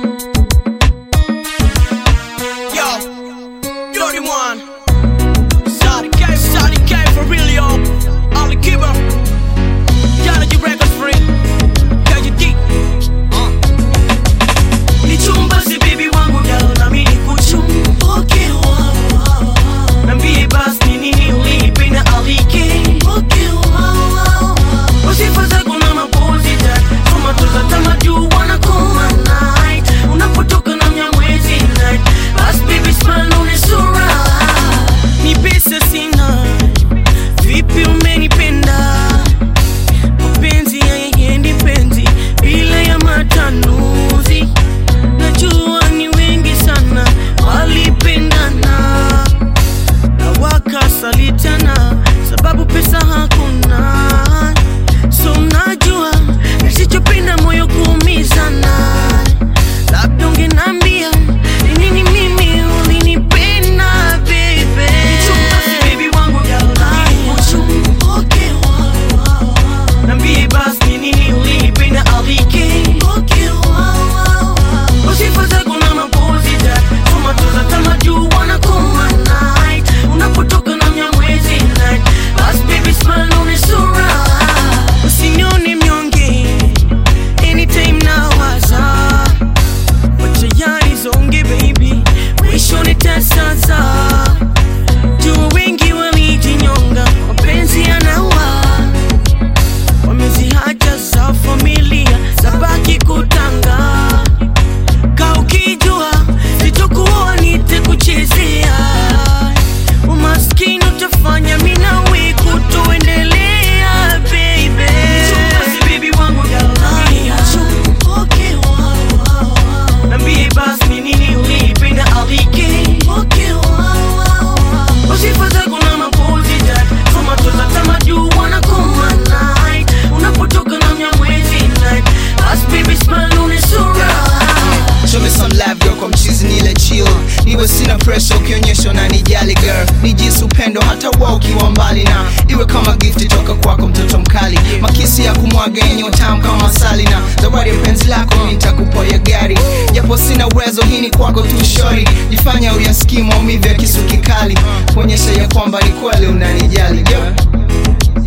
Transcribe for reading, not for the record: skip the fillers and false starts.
Sababu pesa hakuna, so unajua nisichopenda moyo kuumizana. Labda ungenambia ni nini mimi ulinipenda baby. Nichumba baby wangu okay, nambie basi ni nini ulinipenda alike. Usifa zako na mapozi that kama toza tamaju wanakoma night. Unapotoka na mnyamwezi night, bas baby smile on is alright. Usinione mnyonge anytime nawaza, wacha yari zonge baby, mwisho nitasaza. Jua wengi walijinyonga, mapenzi yanaua, wameziacha za familia zabaki kutanga. Ukijua sitokuwa nitakuchezea, umaskini utafanya mimi nawe kutoendelea baby. Basi baby wangu okay, nambie basi ni nini ulinipenda alike. Usifa zako na mapozi that kama toza tamaju wanakoma night. Unapotoka na mnyamwezi night, basi baby smile on is alright. Show me some love girl, kwa mchizi nile chill, niwe sina pressure ukionyesha unanijali girl. Nijisi upendo hata wao ukiwa mbali, na iwe kama gift toka kwako mtoto mkali. Makisi ya kumwaga yenye utamu kama asali, na zawadi ya penzi lako mimi nitakupa ya gari. Japo sina uwezo, hii ni kwako tu shorty, jifanya uyasikie maumivu ya kisu kikali, kuonyesha ya kwamba ni kweli unanijali girl.